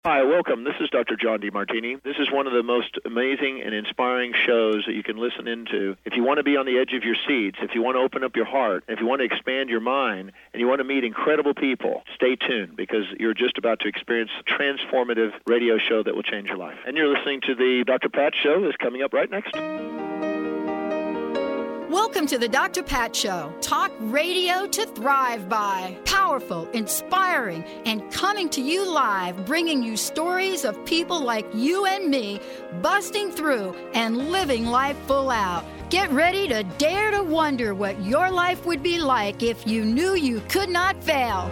Hi, welcome. This is Dr. John DeMartini. This is one of the most amazing and inspiring shows that you can listen into. If you want to be on the edge of your seats, if you want to open up your heart, if you want to expand your mind, and you want to meet incredible people, stay tuned because you're just about to experience a transformative radio show that will change your life. And you're listening to the Dr. Pat Show that's coming up right next. Welcome to the Dr. Pat Show. Talk radio to thrive by. Powerful, inspiring, and coming to you live, bringing you stories of people like you and me, busting through and living life full out. Get ready to dare to wonder what your life would be like if you knew you could not fail.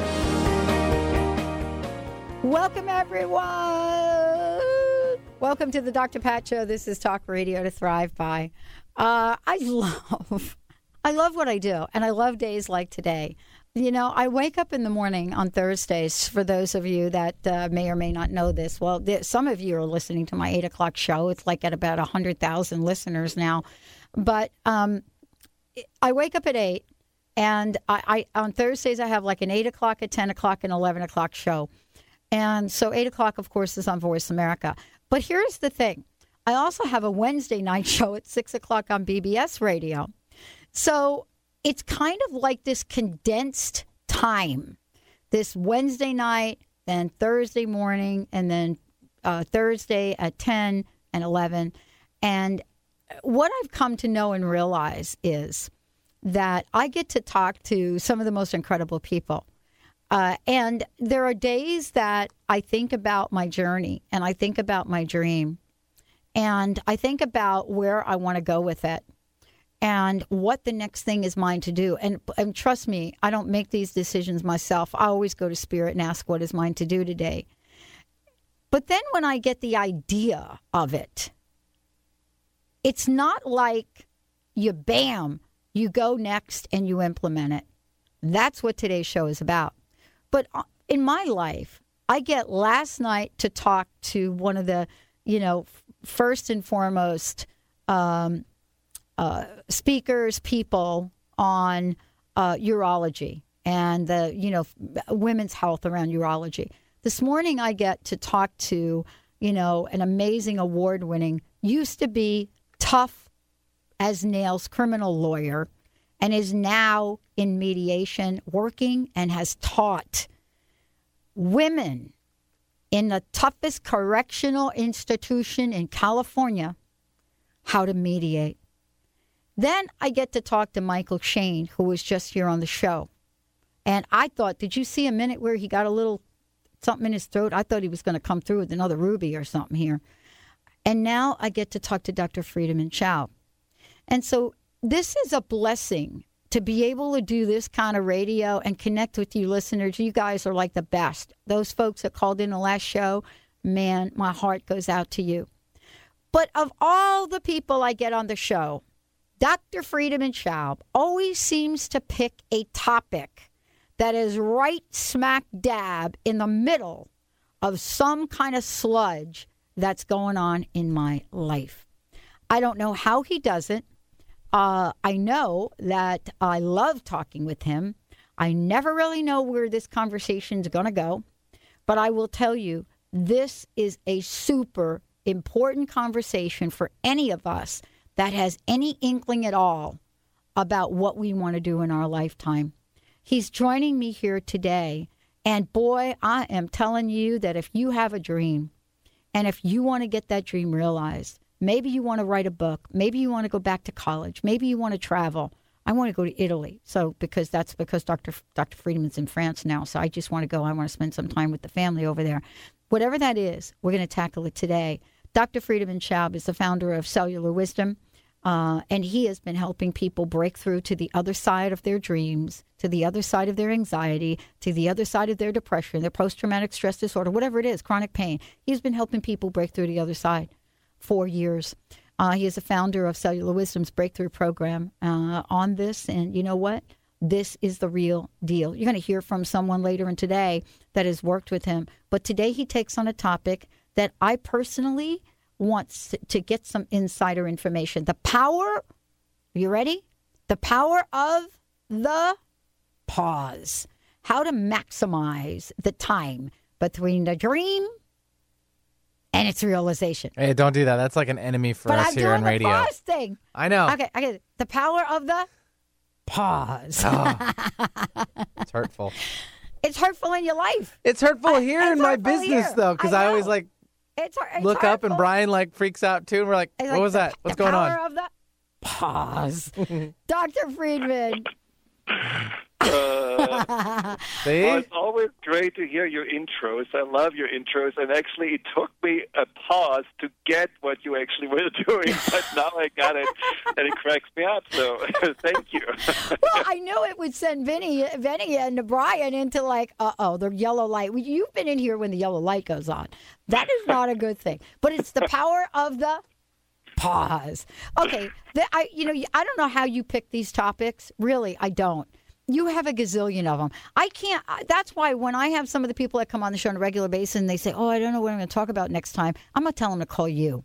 Welcome, everyone. Welcome to the Dr. Pat Show. This is Talk Radio to Thrive By. I love what I do, and I love days like today. You know, I wake up in the morning on Thursdays, for those of you that may or may not know this. Well, some of you are listening to my 8 o'clock show. It's like at about 100,000 listeners now. But I wake up at 8, and I on Thursdays I have like an 8 o'clock, a 10 o'clock, and 11 o'clock show. And so 8 o'clock, of course, is on Voice America. But here's the thing. I also have a Wednesday night show at 6 o'clock on BBS Radio. So it's kind of like this condensed time. This Wednesday night, then Thursday morning, and then Thursday at 10 and 11. And what I've come to know and realize is that I get to talk to some of the most incredible people. And there are days that I think about my journey and I think about my dream. And I think about where I want to go with it and what the next thing is mine to do. And trust me, I don't make these decisions myself. I always go to Spirit and ask what is mine to do today. But then when I get the idea of it, it's not like you go next and you implement it. That's what today's show is about. But in my life, I get last night to talk to one of the, first and foremost speakers, people on urology and the, women's health around urology. This morning I get to talk to, an amazing award-winning, used to be tough as nails criminal lawyer and is now in mediation working and has taught women in the toughest correctional institution in California how to mediate. Then I get to talk to Michael Shane, who was just here on the show. And I thought, did you see a minute where he got a little something in his throat? I thought he was going to come through with another ruby or something here. And now I get to talk to Dr. Friedemann Schaub. And so this is a blessing to be able to do this kind of radio and connect with you listeners. You guys are like the best. Those folks that called in the last show, man, my heart goes out to you. But of all the people I get on the show, Dr. Friedemann Schaub always seems to pick a topic that is right smack dab in the middle of some kind of sludge that's going on in my life. I don't know how he does it. I know that I love talking with him. I never really know where this conversation is going to go. But I will tell you, this is a super important conversation for any of us that has any inkling at all about what we want to do in our lifetime. He's joining me here today. And boy, I am telling you that if you have a dream and if you want to get that dream realized, maybe you want to write a book. Maybe you want to go back to college. Maybe you want to travel. I want to go to Italy. So because Dr. Friedman's in France now. So I just want to go. I want to spend some time with the family over there. Whatever that is, we're going to tackle it today. Dr. Friedemann Schaub is the founder of Cellular Wisdom. And he has been helping people break through to the other side of their dreams, to the other side of their anxiety, to the other side of their depression, their post-traumatic stress disorder, whatever it is, chronic pain. He's been helping people break through the other side. 4 years. He is a founder of Cellular Wisdom's breakthrough program on this. And you know what? This is the real deal. You're going to hear from someone later in today that has worked with him. But today he takes on a topic that I personally want to get some insider information. The power, you ready? The power of the pause. How to maximize the time between the dream its realization. Hey, don't do that. That's like an enemy for But us I'm here on doing radio. the pause thing. I know. Okay. The power of the pause. Oh, it's hurtful. It's hurtful in your life. It's hurtful here it's in my hurtful business, here. though, because I always know. like It's look up and hurtful. Brian like freaks out too, and we're like, It's what was that? What's going The on? power of the pause. Dr. Friedman. See? It's always great to hear your intros. I love your intros, and actually it took me a pause to get what you actually were doing, but now I got it, and it cracks me up, so thank you. Well, I knew it would send Vinny and Brian into like, the yellow light. You've been in here when the yellow light goes on. That is not a good thing. But it's the power of the pause. Okay, I don't know how you pick these topics. Really, I don't. You have a gazillion of them. I can't. That's why when I have some of the people that come on the show on a regular basis and they say, "Oh, I don't know what I'm going to talk about next time," I'm going to tell them to call you.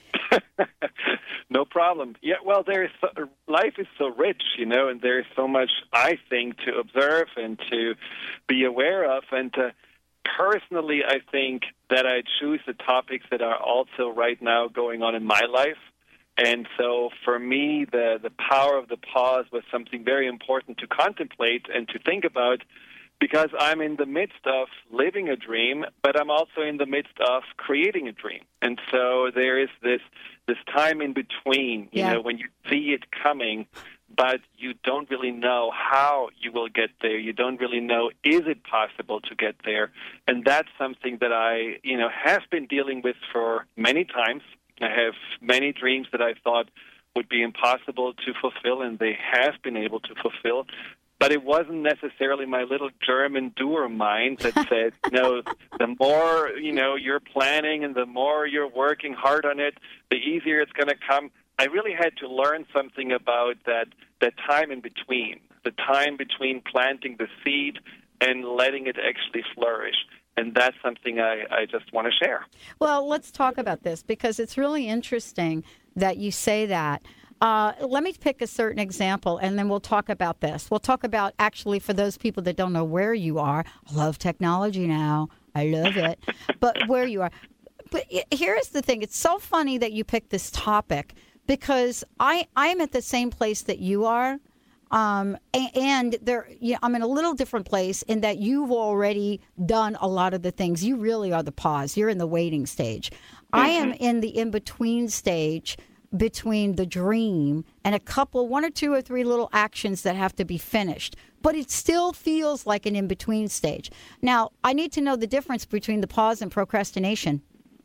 No problem. Yeah, well, life is so rich, and there's so much, I think, to observe and to be aware of. And personally, I think that I choose the topics that are also right now going on in my life. And so for me, the power of the pause was something very important to contemplate and to think about, because I'm in the midst of living a dream, but I'm also in the midst of creating a dream. And so there is this time in between, you know, when you see it coming, but you don't really know how you will get there. You don't really know, is it possible to get there? And that's something that I, have been dealing with for many times. I have many dreams that I thought would be impossible to fulfill, and they have been able to fulfill. But it wasn't necessarily my little German doer mind that said, the more, you're planning and the more you're working hard on it, the easier it's going to come. I really had to learn something about that time in between, the time between planting the seed and letting it actually flourish. And that's something I just want to share. Well, let's talk about this because it's really interesting that you say that. Let me pick a certain example, and then we'll talk about this. We'll talk about, actually, for those people that don't know where you are, I love technology now. I love it. But where you are. But here's the thing. It's so funny that you picked this topic because I'm at the same place that you are. And there, I'm in a little different place in that you've already done a lot of the things. You really are the pause. You're in the waiting stage. Mm-hmm. I am in the in-between stage between the dream and one or two or three little actions that have to be finished. But it still feels like an in-between stage. Now, I need to know the difference between the pause and procrastination.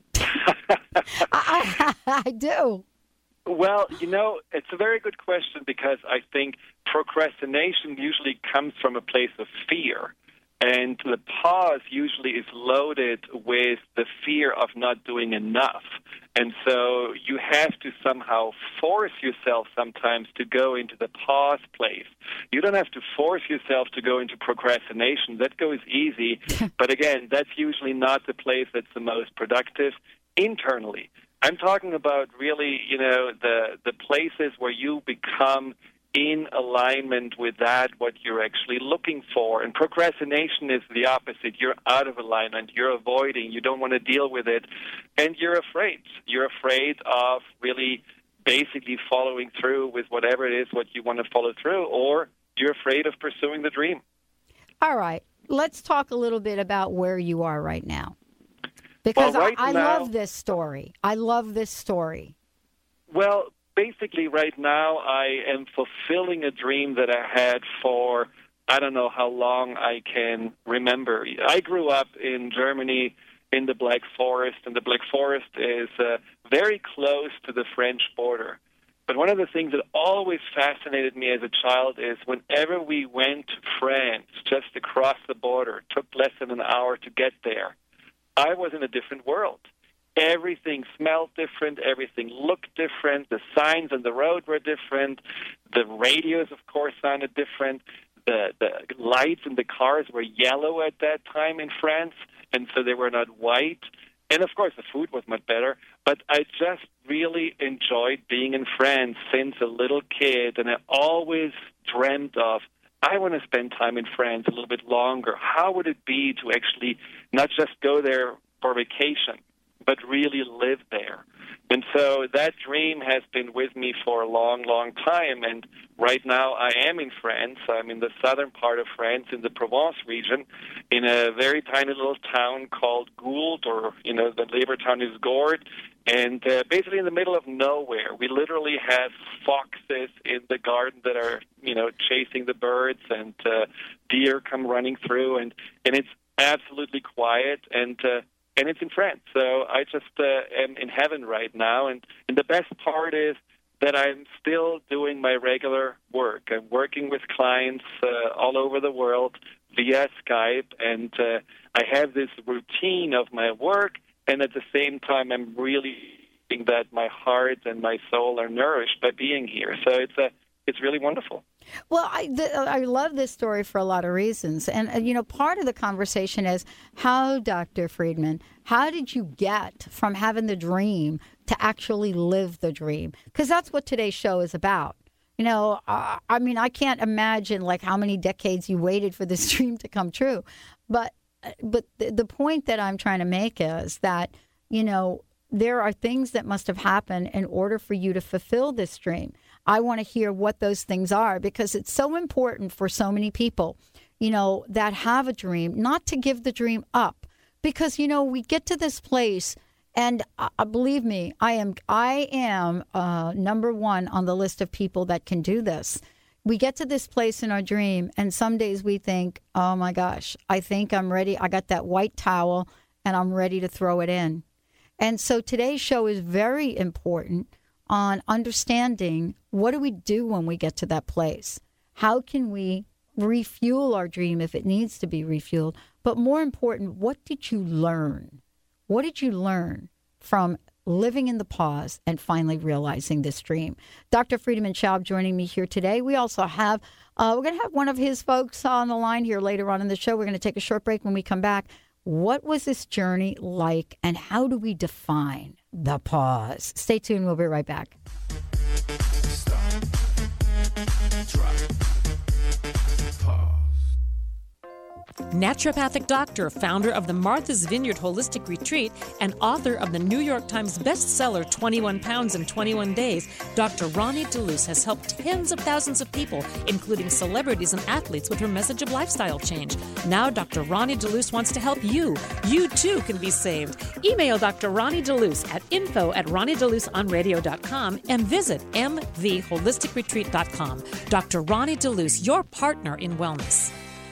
I do. Well, it's a very good question because I think procrastination usually comes from a place of fear. And the pause usually is loaded with the fear of not doing enough. And so you have to somehow force yourself sometimes to go into the pause place. You don't have to force yourself to go into procrastination. That goes easy. But again, that's usually not the place that's the most productive internally. I'm talking about really, the places where you become in alignment with what you're actually looking for. And procrastination is the opposite. You're out of alignment. You're avoiding. You don't want to deal with it. And you're afraid. You're afraid of really basically following through with whatever it is what you want to follow through, or you're afraid of pursuing the dream. All right. Let's talk a little bit about where you are right now. Because I love this story. I love this story. Well, basically right now I am fulfilling a dream that I had for I don't know how long I can remember. I grew up in Germany in the Black Forest, and the Black Forest is very close to the French border. But one of the things that always fascinated me as a child is whenever we went to France, just across the border, it took less than an hour to get there, I was in a different world. Everything smelled different. Everything looked different. The signs on the road were different. The radios, of course, sounded different. The lights in the cars were yellow at that time in France, and so they were not white. And, of course, the food was much better. But I just really enjoyed being in France since a little kid, and I always dreamt of, I want to spend time in France a little bit longer. How would it be to actually not just go there for vacation, but really live there. And so that dream has been with me for a long, long time. And right now I am in France. I'm in the southern part of France, in the Provence region, in a very tiny little town called Gould, or, the neighbor town is Gourd. And basically in the middle of nowhere, we literally have foxes in the garden that are, chasing the birds, and deer come running through, and it's absolutely quiet, and it's in France. So I just am in heaven right now, and the best part is that I'm still doing my regular work. I'm working with clients all over the world via Skype, and I have this routine of my work, and at the same time I'm really feeling that my heart and my soul are nourished by being here. So it's really wonderful. Well, I love this story for a lot of reasons. And, part of the conversation is how, Dr. Friedman, how did you get from having the dream to actually live the dream? Because that's what today's show is about. I can't imagine how many decades you waited for this dream to come true. But the point that I'm trying to make is that, there are things that must have happened in order for you to fulfill this dream. I want to hear what those things are, because it's so important for so many people, that have a dream, not to give the dream up. Because, we get to this place, and believe me, I am number one on the list of people that can do this. We get to this place in our dream, and some days we think, oh my gosh, I think I'm ready. I got that white towel, and I'm ready to throw it in. And so today's show is very important on understanding, what do we do when we get to that place? How can we refuel our dream if it needs to be refueled? But more important, what did you learn? What did you learn from living in the pause and finally realizing this dream? Dr. Friedemann Schaub joining me here today. We also have, we're going to have one of his folks on the line here later on in the show. We're going to take a short break. When we come back, what was this journey like, and how do we define the pause? Stay tuned. We'll be right back. Stop. Drop. Pause. Naturopathic doctor, founder of the Martha's Vineyard Holistic Retreat, and author of the New York Times bestseller 21 Pounds in 21 Days, Dr. Ronnie DeLuce has helped tens of thousands of people, including celebrities and athletes, with her message of lifestyle change. Now Dr. Ronnie DeLuce wants to help you. You too can be saved. Email Dr. Ronnie DeLuce at info@ronniedeluceonradio.com and visit mtheholisticretreat.com. Dr. Ronnie DeLuce, your partner in wellness.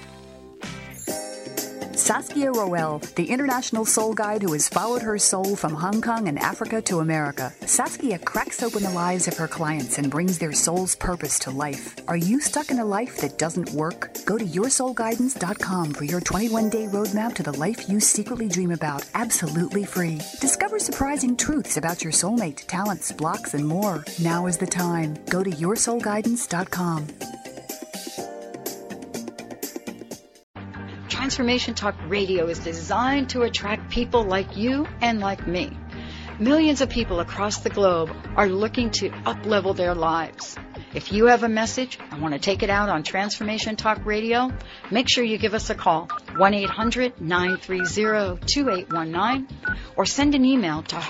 Saskia Roel, the international soul guide who has followed her soul from Hong Kong and Africa to America. Saskia cracks open the lives of her clients and brings their soul's purpose to life. Are you stuck in a life that doesn't work? Go to yoursoulguidance.com for your 21-day roadmap to the life you secretly dream about, absolutely free. Discover surprising truths about your soulmate, talents, blocks, and more. Now is the time. Go to yoursoulguidance.com. Transformation Talk Radio is designed to attract people like you and like me. Millions of people across the globe are looking to up-level their lives. If you have a message and want to take it out on Transformation Talk Radio, make sure you give us a call, 1-800-930-2819, or send an email to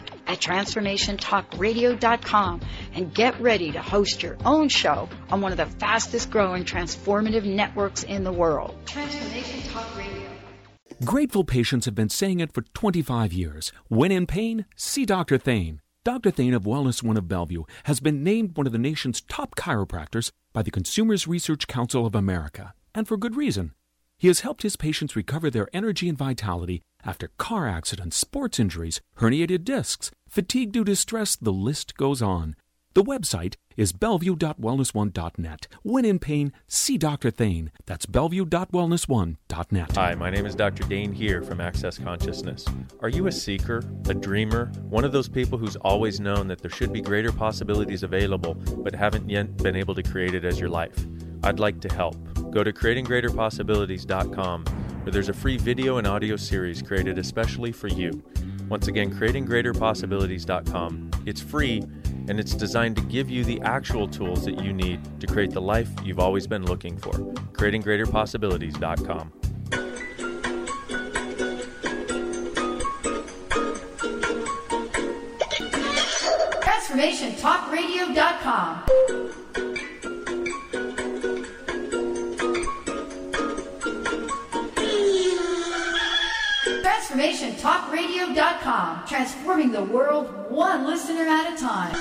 host@transformationtalkradio.com and get ready to host your own show on one of the fastest growing transformative networks in the world. Transformation Talk Radio. Grateful patients have been saying it for 25 years. When in pain, see Dr. Thane. Dr. Thane of Wellness One of Bellevue has been named one of the nation's top chiropractors by the Consumers Research Council of America, and for good reason. He has helped his patients recover their energy and vitality after car accidents, sports injuries, herniated discs, fatigue due to stress, the list goes on. The website is bellevue.wellness1.net. When in pain, see Dr. Thane. That's bellevue.wellness1.net. Hi, my name is Dr. Dane here from Access Consciousness. Are you a seeker, a dreamer, one of those people who's always known that there should be greater possibilities available but haven't yet been able to create it as your life? I'd like to help. Go to creatinggreaterpossibilities.com, where there's a free video and audio series created especially for you. Once again, creatinggreaterpossibilities.com. It's free, and it's designed to give you the actual tools that you need to create the life you've always been looking for. creatinggreaterpossibilities.com. TransformationTalkRadio.com. TransformationTalkRadio.com. Transforming the world one listener at a time.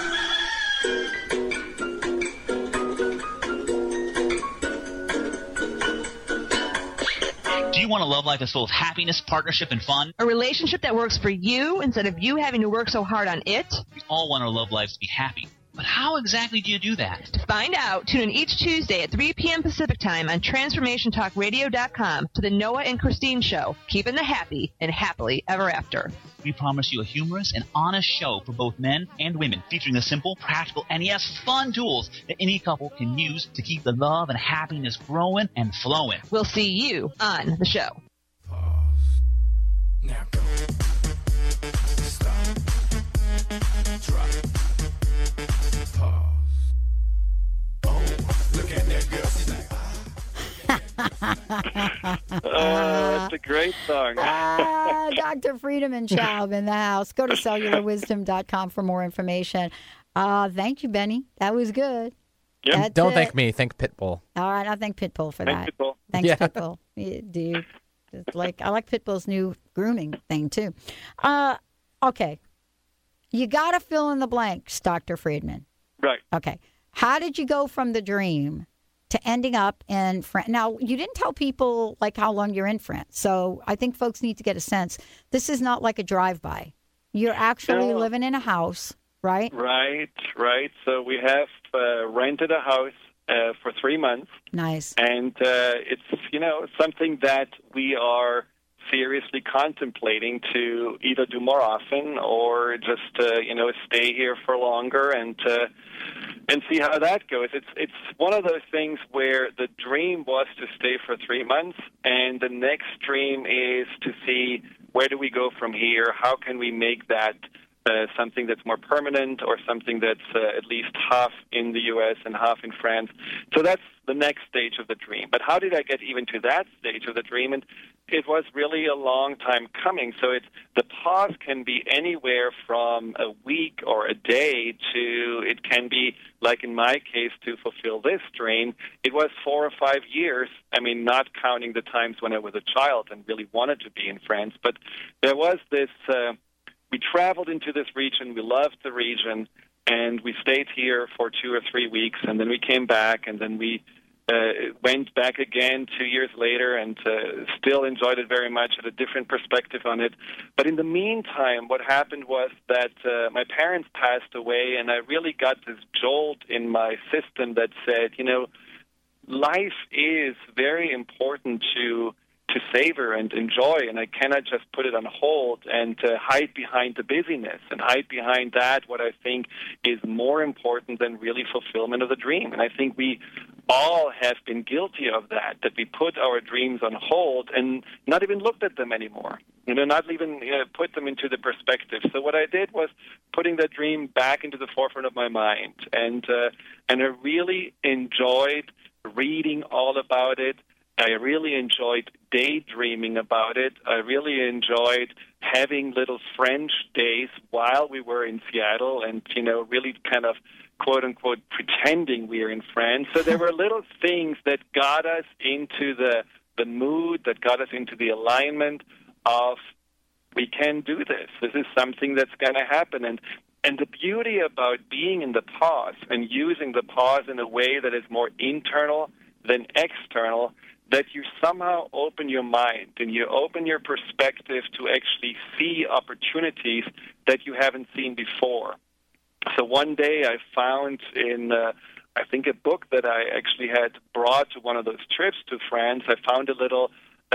Do you want a love life that's full of happiness, partnership, and fun? A relationship that works for you instead of you having to work so hard on it? We all want our love lives to be happy. But how exactly do you do that? To find out, tune in each Tuesday at 3 p.m. Pacific Time on TransformationTalkRadio.com to the Noah and Christine Show, keeping the happy and happily ever after. We promise you a humorous and honest show for both men and women, featuring the simple, practical, and yes, fun tools that any couple can use to keep the love and happiness growing and flowing. We'll see you on the show. Now go. Stop. Drop. Pause. Oh, look at that girl. She's like, It's a great song. Dr. Friedemann Schaub in the house. Go to cellularwisdom.com for more information. Thank you, Benny. That was good. Yep. Don't thank me. Thank Pitbull. All right, I thank Pitbull for that. Pitbull. Thanks, Yeah. Pitbull. Yeah, dude. It's like I like Pitbull's new grooming thing too. Okay, you got to fill in the blanks, Dr. Friedemann. Right. Okay, how did you go from the dream to ending up in France? Now, you didn't tell people like how long you're in France, so I think folks need to get a sense. This is not like a drive-by. You're actually living in a house, right? Right. So we have rented a house for 3 months. Nice. And it's, something that we are seriously contemplating to either do more often or just, stay here for longer and see how that goes. It's one of those things where the dream was to stay for 3 months, and the next dream is to see where do we go from here? How can we make that something that's more permanent, or something that's at least half in the U.S. and half in France. So that's the next stage of the dream. But how did I get even to that stage of the dream? And it was really a long time coming. So the pause can be anywhere from a week or a day to, it can be, like in my case, to fulfill this dream, it was 4 or 5 years. I mean, not counting the times when I was a child and really wanted to be in France. But there was this... we traveled into this region, we loved the region, and we stayed here for 2 or 3 weeks, and then we came back, and then we went back again 2 years later and still enjoyed it very much, had a different perspective on it. But in the meantime, what happened was that my parents passed away, and I really got this jolt in my system that said, life is very important to savor and enjoy, and I cannot just put it on hold and hide behind the busyness and hide behind that what I think is more important than really fulfillment of the dream. And I think we all have been guilty of that we put our dreams on hold and not even looked at them anymore, not even put them into the perspective. So what I did was putting that dream back into the forefront of my mind, and I really enjoyed reading all about it. I really enjoyed daydreaming about it. I really enjoyed having little French days while we were in Seattle and, really kind of, quote-unquote, pretending we were in France. So there were little things that got us into the mood, that got us into the alignment of, we can do this. This is something that's going to happen. And the beauty about being in the pause and using the pause in a way that is more internal than external, that you somehow open your mind and you open your perspective to actually see opportunities that you haven't seen before. So one day I found in, I think, a book that I actually had brought to one of those trips to France, I found a little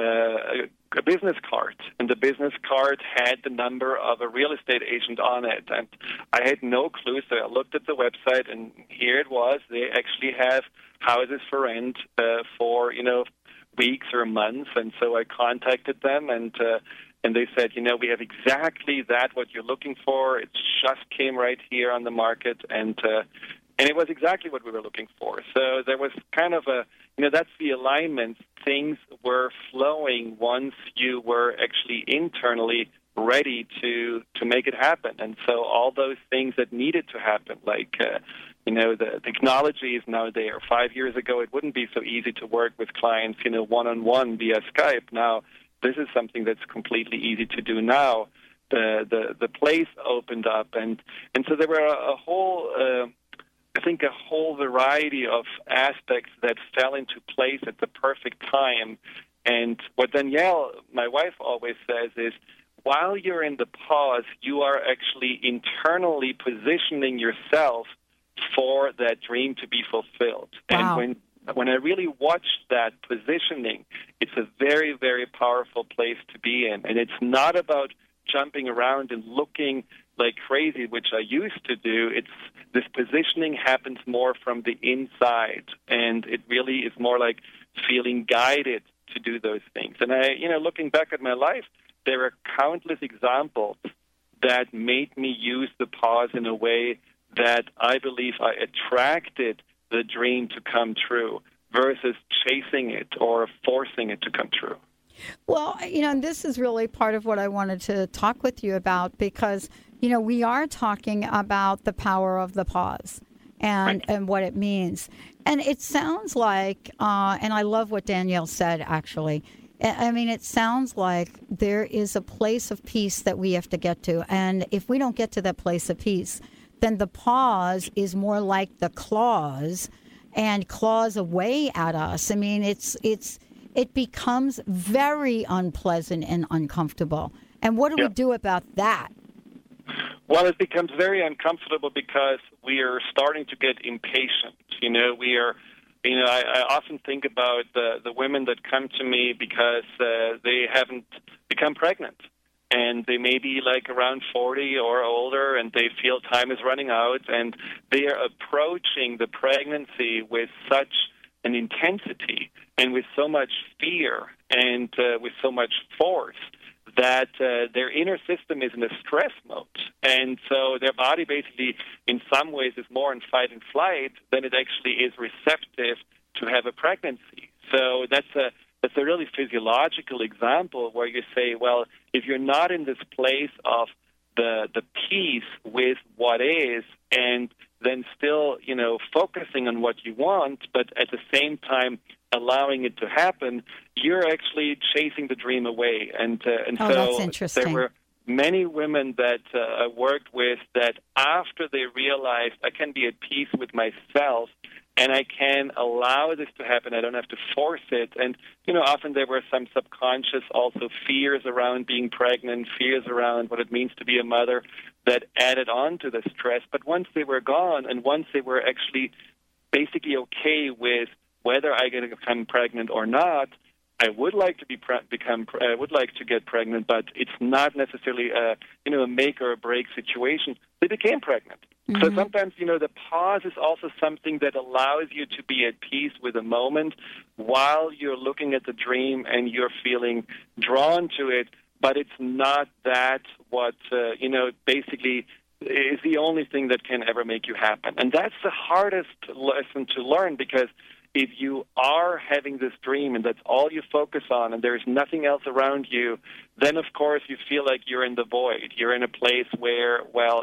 a business card, and the business card had the number of a real estate agent on it, and I had no clue, so I looked at the website, and here it was. They actually have houses for rent for, weeks or months, and so I contacted them, and they said, we have exactly what you're looking for. It just came right here on the market, and it was exactly what we were looking for. So there was kind of that's the alignment. Things were flowing once you were actually internally ready to make it happen. And so all those things that needed to happen, like the technology is now there. 5 years ago, it wouldn't be so easy to work with clients, one-on-one via Skype. Now, this is something that's completely easy to do now. The place opened up, and so there were a whole variety of aspects that fell into place at the perfect time. And what Danielle, my wife, always says is, while you're in the pause, you are actually internally positioning yourself for that dream to be fulfilled. Wow. And when I really watched that positioning, it's a very, very powerful place to be in. And it's not about jumping around and looking like crazy, which I used to do. This positioning happens more from the inside, and it really is more like feeling guided to do those things. And looking back at my life, there are countless examples that made me use the pause in a way that I believe I attracted the dream to come true versus chasing it or forcing it to come true. Well, and this is really part of what I wanted to talk with you about, because, we are talking about the power of the pause and what it means. And it sounds like, and I love what Danielle said, actually. I mean, it sounds like there is a place of peace that we have to get to. And if we don't get to that place of peace, then the pause is more like the claws and claws away at us. I mean, it becomes very unpleasant and uncomfortable. And what do we do about that? Well, it becomes very uncomfortable because we are starting to get impatient. I often think about the women that come to me because they haven't become pregnant. And they may be like around 40 or older, and they feel time is running out, and they are approaching the pregnancy with such an intensity and with so much fear and with so much force that their inner system is in a stress mode. And so their body basically, in some ways, is more in fight and flight than it actually is receptive to have a pregnancy. So that's a really physiological example where you say, well, if you're not in this place of the peace with what is, and then still, focusing on what you want, but at the same time allowing it to happen, you're actually chasing the dream away. And so that's interesting. There were many women that I worked with that after they realized I can be at peace with myself and I can allow this to happen, I don't have to force it. And, often there were some subconscious also fears around being pregnant, fears around what it means to be a mother that added on to the stress. But once they were gone and once they were actually basically okay with whether I'm going to become pregnant or not, I would like to I would like to get pregnant, but it's not necessarily a make or a break situation. They became pregnant. Mm-hmm. So sometimes, the pause is also something that allows you to be at peace with a moment while you're looking at the dream and you're feeling drawn to it, but it's not that what, basically is the only thing that can ever make you happen. And that's the hardest lesson to learn, because if you are having this dream and that's all you focus on and there's nothing else around you, then, of course, you feel like you're in the void. You're in a place where,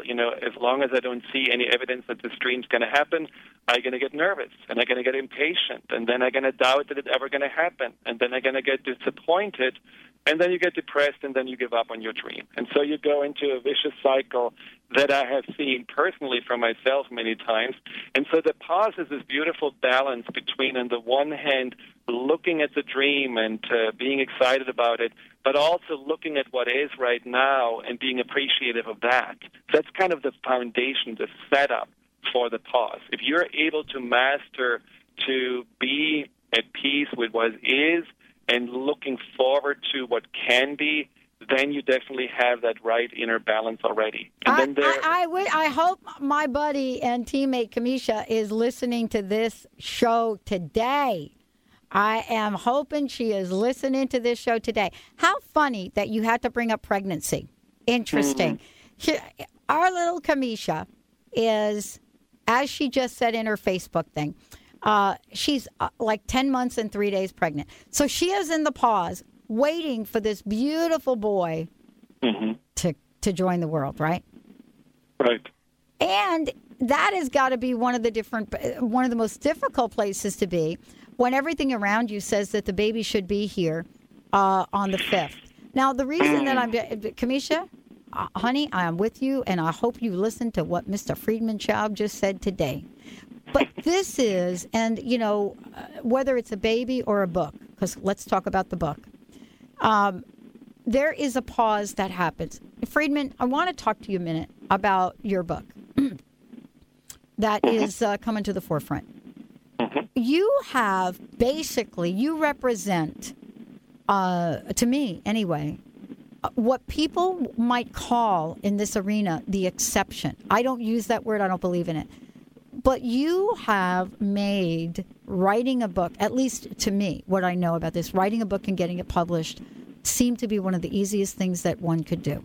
as long as I don't see any evidence that this dream's going to happen, I'm going to get nervous and I'm going to get impatient, and then I'm going to doubt that it's ever going to happen, and then I'm going to get disappointed, and then you get depressed, and then you give up on your dream. And so you go into a vicious cycle that I have seen personally for myself many times. And so the pause is this beautiful balance between, on the one hand, looking at the dream and being excited about it, but also looking at what is right now and being appreciative of that. So that's kind of the foundation, the setup for the pause. If you're able to master to be at peace with what is and looking forward to what can be, then you definitely have that right inner balance already. And I hope my buddy and teammate Kamisha is listening to this show today. I am hoping she is listening to this show today. How funny that you had to bring up pregnancy. Interesting. Mm-hmm. Our little Kamisha is, as she just said in her Facebook thing, she's like 10 months and 3 days pregnant. So she is in the pause, waiting for this beautiful boy to join the world, right? Right. And that has got to be one of the most difficult places to be when everything around you says that the baby should be here on the 5th. Now, the reason that Kamisha, honey, I am with you, and I hope you listened to what Mr. Friedman Schaub just said today. But this is, and, whether it's a baby or a book, because let's talk about the book, there is a pause that happens. Friedman, I want to talk to you a minute about your book that is coming to the forefront. You have you represent, to me anyway, what people might call in this arena the exception. I don't use that word. I don't believe in it. But you have made writing a book, at least to me, what I know about this, writing a book and getting it published seem to be one of the easiest things that one could do.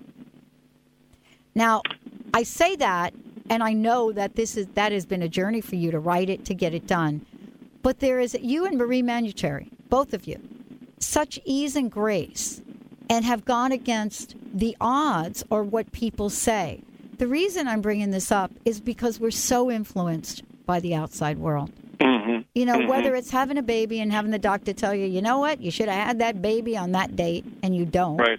Now, I say that, and I know that that has been a journey for you to write it, to get it done. But there is, you and Marie Manuchehri, both of you, such ease and grace, and have gone against the odds or what people say. The reason I'm bringing this up is because we're so influenced by the outside world. Whether it's having a baby and having the doctor tell you, you know what, you should have had that baby on that date, and you don't. Right.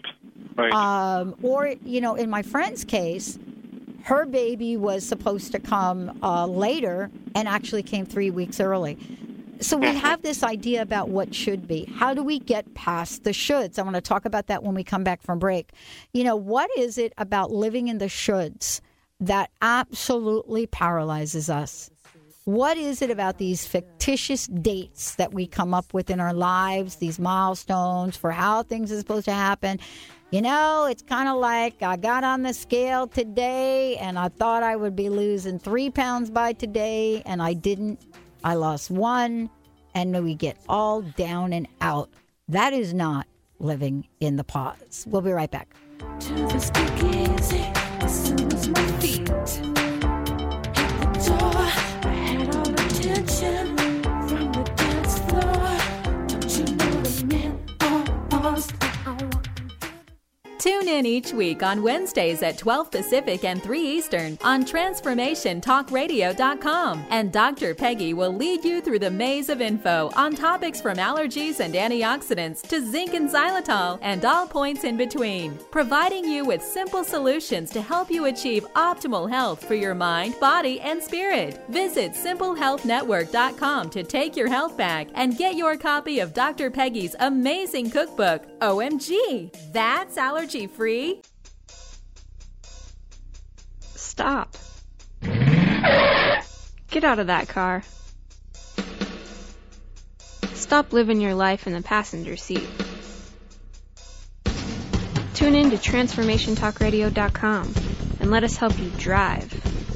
Or, in my friend's case, her baby was supposed to come later and actually came 3 weeks early. So we have this idea about what should be. How do we get past the shoulds? I want to talk about that when we come back from break. What is it about living in the shoulds that absolutely paralyzes us? What is it about these fictitious dates that we come up with in our lives, these milestones for how things are supposed to happen? It's kind of like I got on the scale today and I thought I would be losing 3 pounds by today, and I didn't. I lost 1, and we get all down and out. That is not living in the pause. We'll be right back. To the speakeasy, as soon as my feet hit the door, I had all attention from the dance floor. Don't you know the men almost Tune in each week on Wednesdays at 12 Pacific and 3 Eastern on TransformationTalkRadio.com. And Dr. Peggy will lead you through the maze of info on topics from allergies and antioxidants to zinc and xylitol and all points in between, providing you with simple solutions to help you achieve optimal health for your mind, body, and spirit. Visit SimpleHealthNetwork.com to take your health back and get your copy of Dr. Peggy's amazing cookbook, OMG, That's Allergy Free? Stop. Get out of that car. Stop living your life in the passenger seat. Tune in to TransformationTalkRadio.com and let us help you drive.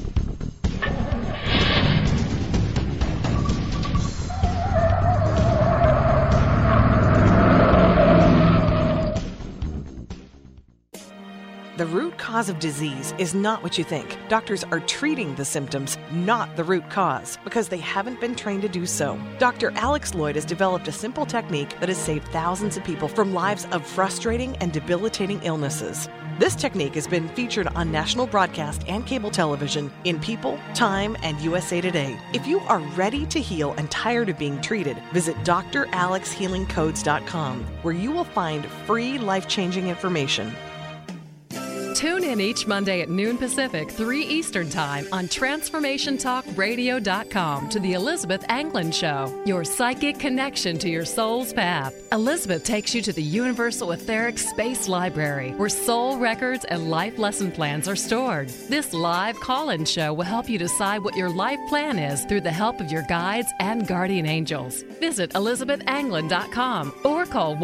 The root cause of disease is not what you think. Doctors are treating the symptoms, not the root cause, because they haven't been trained to do so. Dr. Alex Lloyd has developed a simple technique that has saved thousands of people from lives of frustrating and debilitating illnesses. This technique has been featured on national broadcast and cable television in People, Time, and USA Today. If you are ready to heal and tired of being treated, visit dralexhealingcodes.com, where you will find free life-changing information. Tune in each Monday at noon Pacific, 3 Eastern Time on TransformationTalkRadio.com to the Elizabeth Anglin Show, your psychic connection to your soul's path. Elizabeth takes you to the Universal Etheric Space Library, where soul records and life lesson plans are stored. This live call-in show will help you decide what your life plan is through the help of your guides and guardian angels. Visit ElizabethAnglin.com or call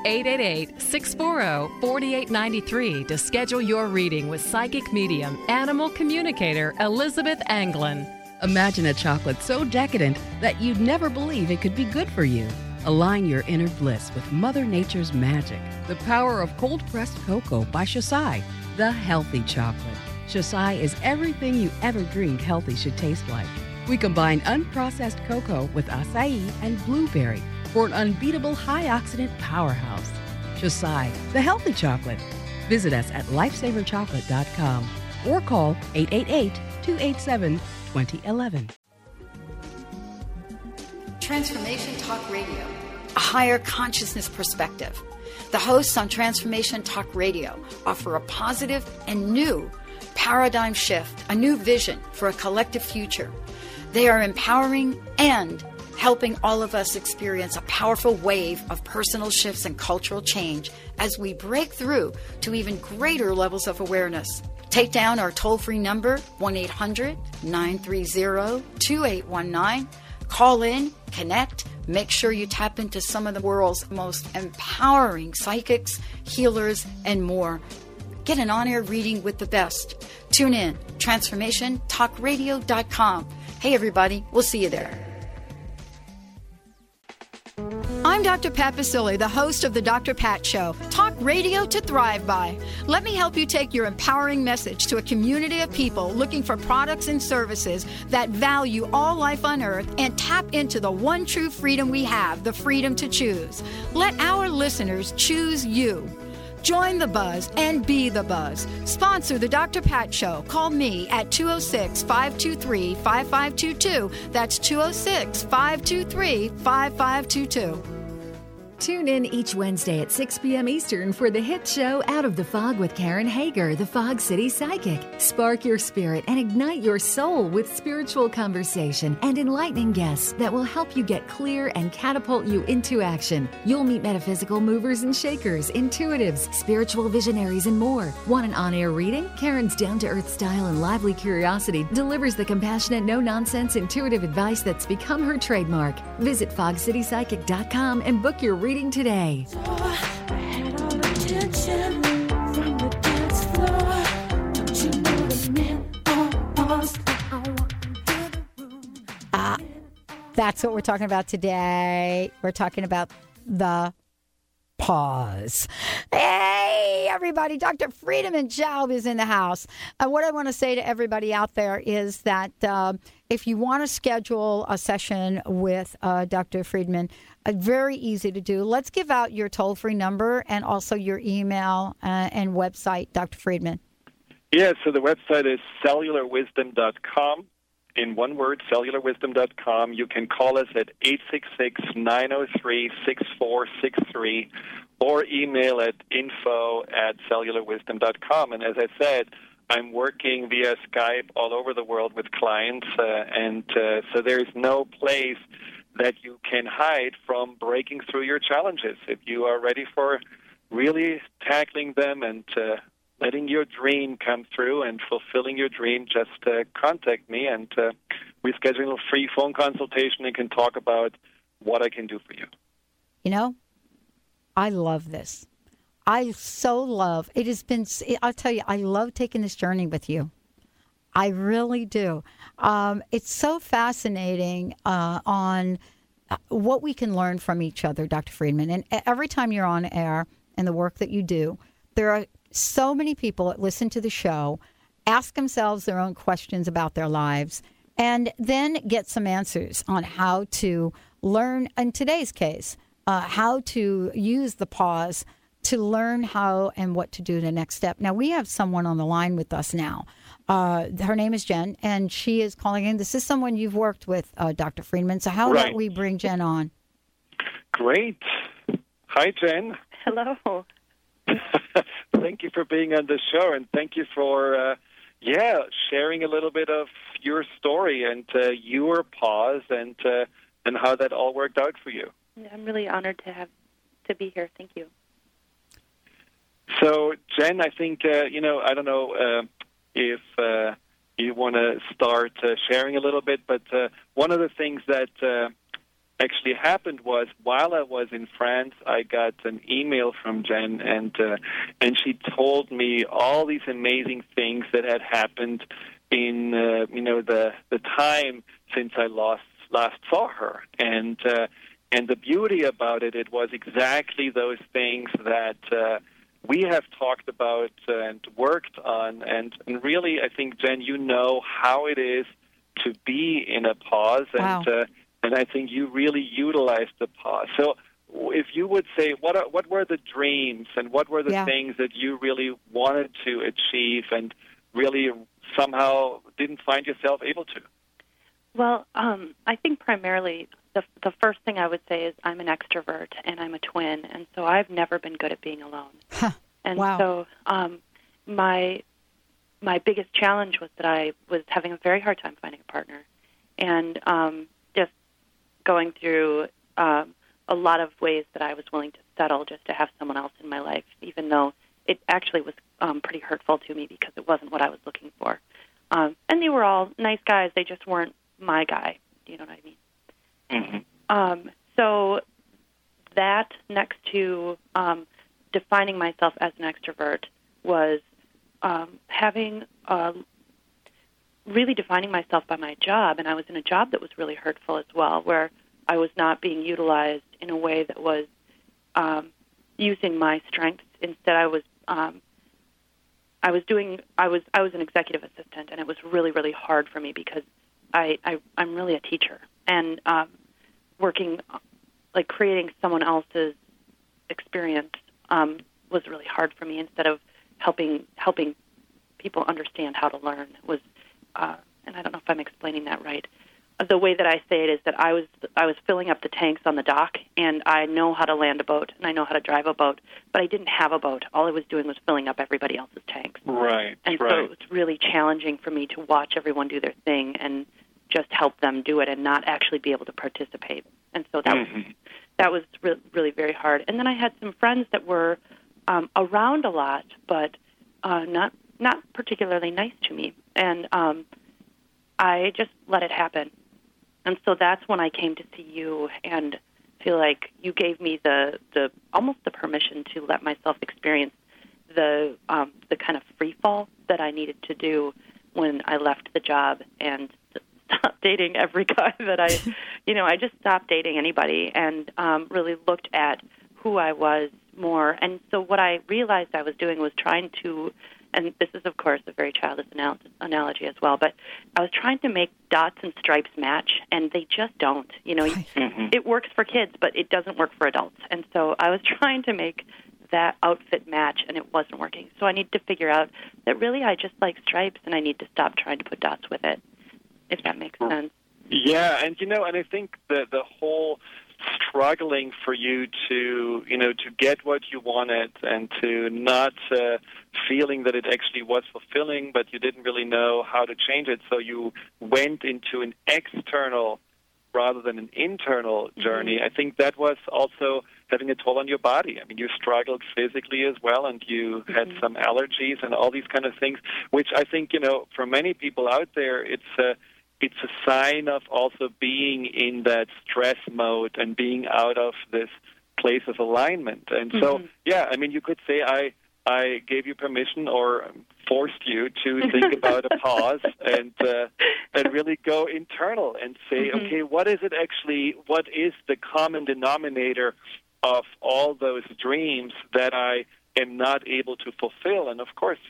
1-888-640-4893 to schedule your reading with psychic medium, animal communicator Elizabeth Anglin. Imagine a chocolate so decadent that you'd never believe it could be good for you. Align your inner bliss with Mother Nature's magic. The power of cold-pressed cocoa by Shasai, the healthy chocolate. Shasai is everything you ever dreamed healthy should taste like. We combine unprocessed cocoa with acai and blueberry for an unbeatable high-oxidant powerhouse. Shasai, the healthy chocolate. Visit us at lifesaverchocolate.com or call 888-287-2011. Transformation Talk Radio, a higher consciousness perspective. The hosts on Transformation Talk Radio offer a positive and new paradigm shift, a new vision for a collective future. They are empowering and helping all of us experience a powerful wave of personal shifts and cultural change as we break through to even greater levels of awareness. Take down our toll-free number, 1-800-930-2819. Call in, connect, make sure you tap into some of the world's most empowering psychics, healers, and more. Get an on-air reading with the best. Tune in, transformationtalkradio.com. Hey, everybody, we'll see you there. I'm Dr. Pat Basile, the host of the Dr. Pat Show, talk radio to thrive by. Let me help you take your empowering message to a community of people looking for products and services that value all life on earth and tap into the one true freedom we have, the freedom to choose. Let our listeners choose you. Join the buzz and be the buzz. Sponsor the Dr. Pat Show. Call me at 206-523-5522. That's 206-523-5522. Tune in each Wednesday at 6 p.m. Eastern for the hit show Out of the Fog with Karen Hager, the Fog City Psychic. Spark your spirit and ignite your soul with spiritual conversation and enlightening guests that will help you get clear and catapult you into action. You'll meet metaphysical movers and shakers, intuitives, spiritual visionaries, and more. Want an on-air reading? Karen's down-to-earth style and lively curiosity delivers the compassionate, no-nonsense, intuitive advice that's become her trademark. Visit fogcitypsychic.com and book your reading today. That's what we're talking about today. We're talking about the pause. Hey, everybody. Dr. Friedemann Schaub is in the house. What I want to say to everybody out there is that if you want to schedule a session with Dr. Friedemann, very easy to do. Let's give out your toll-free number and also your email and website, Dr. Friedemann. Yeah, so the website is cellularwisdom.com. In one word, cellularwisdom.com. You can call us at 866-903-6463 or email at info@cellularwisdom.com. And as I said, I'm working via Skype all over the world with clients, so there's no place that you can hide from breaking through your challenges. If you are ready for really tackling them and letting your dream come through and fulfilling your dream, just contact me, and we schedule a free phone consultation and can talk about what I can do for you. You know, I love this. I so love it. Has been, I'll tell you, I love taking this journey with you. I really do. It's so fascinating on what we can learn from each other, Dr. Friedemann. And every time you're on air and the work that you do, there are so many people that listen to the show, ask themselves their own questions about their lives, and then get some answers on how to learn, in today's case, how to use the pause to learn how and what to do the next step. Now, we have someone on the line with us now. Her name is Jen, and she is calling in. This is someone you've worked with, Dr. Friedemann. So how about we bring Jen on? Great. Hi, Jen. Hello. Thank you for being on the show, and thank you for, sharing a little bit of your story and your pause and how that all worked out for you. Yeah, I'm really honored to be here. Thank you. So, Jen, I think, I don't know if you want to start sharing a little bit, but one of the things that actually happened was while I was in France, I got an email from Jen, and she told me all these amazing things that had happened in, the time since I last saw her. And the beauty about it was exactly those things that we have talked about and worked on. And really, I think, Jen, you know how it is to be in a pause. Wow. And I think you really utilized the pause. So if you would say, what were the dreams and what were the things that you really wanted to achieve and really somehow didn't find yourself able to? Well, I think primarily the first thing I would say is I'm an extrovert and I'm a twin, and so I've never been good at being alone. And so my biggest challenge was that I was having a very hard time finding a partner, and just going through a lot of ways that I was willing to settle just to have someone else in my life, even though it actually was pretty hurtful to me because it wasn't what I was looking for. And they were all nice guys. They just weren't my guy. Do you know what I mean? Mm-hmm. So that next to defining myself as an extrovert was having really defining myself by my job. And I was in a job that was really hurtful as well, where I was not being utilized in a way that was using my strengths. Instead, I was an executive assistant, and it was really, really hard for me because I'm really a teacher, and working, like creating someone else's experience was really hard for me. Instead of helping people understand how to learn was, and I don't know if I'm explaining that right. The way that I say it is that I was filling up the tanks on the dock, and I know how to land a boat, and I know how to drive a boat, but I didn't have a boat. All I was doing was filling up everybody else's tanks. Right. And so it was really challenging for me to watch everyone do their thing and just help them do it and not actually be able to participate. And so that was really very hard. And then I had some friends that were around a lot, but not particularly nice to me. And I just let it happen. And so that's when I came to see you and feel like you gave me the almost the permission to let myself experience the kind of free fall that I needed to do when I left the job and stopped dating every guy that I just stopped dating anybody and really looked at who I was more. And so what I realized I was doing was trying to, and this is, of course, a very childish analogy as well, but I was trying to make dots and stripes match, and they just don't. It works for kids, but it doesn't work for adults. And so I was trying to make that outfit match, and it wasn't working. So I need to figure out that really I just like stripes, and I need to stop trying to put dots with it, if that makes sense. Yeah, and and I think the whole struggling for you to get what you wanted and to not feeling that it actually was fulfilling, but you didn't really know how to change it, so you went into an external rather than an internal journey. I think that was also having a toll on your body. I mean, you struggled physically as well, and you had some allergies and all these kind of things, which I think, for many people out there, it's a sign of also being in that stress mode and being out of this place of alignment. And so, you could say I gave you permission or forced you to think about a pause and really go internal and say, okay, what is it actually, what is the common denominator of all those dreams that I am not able to fulfill? And of course,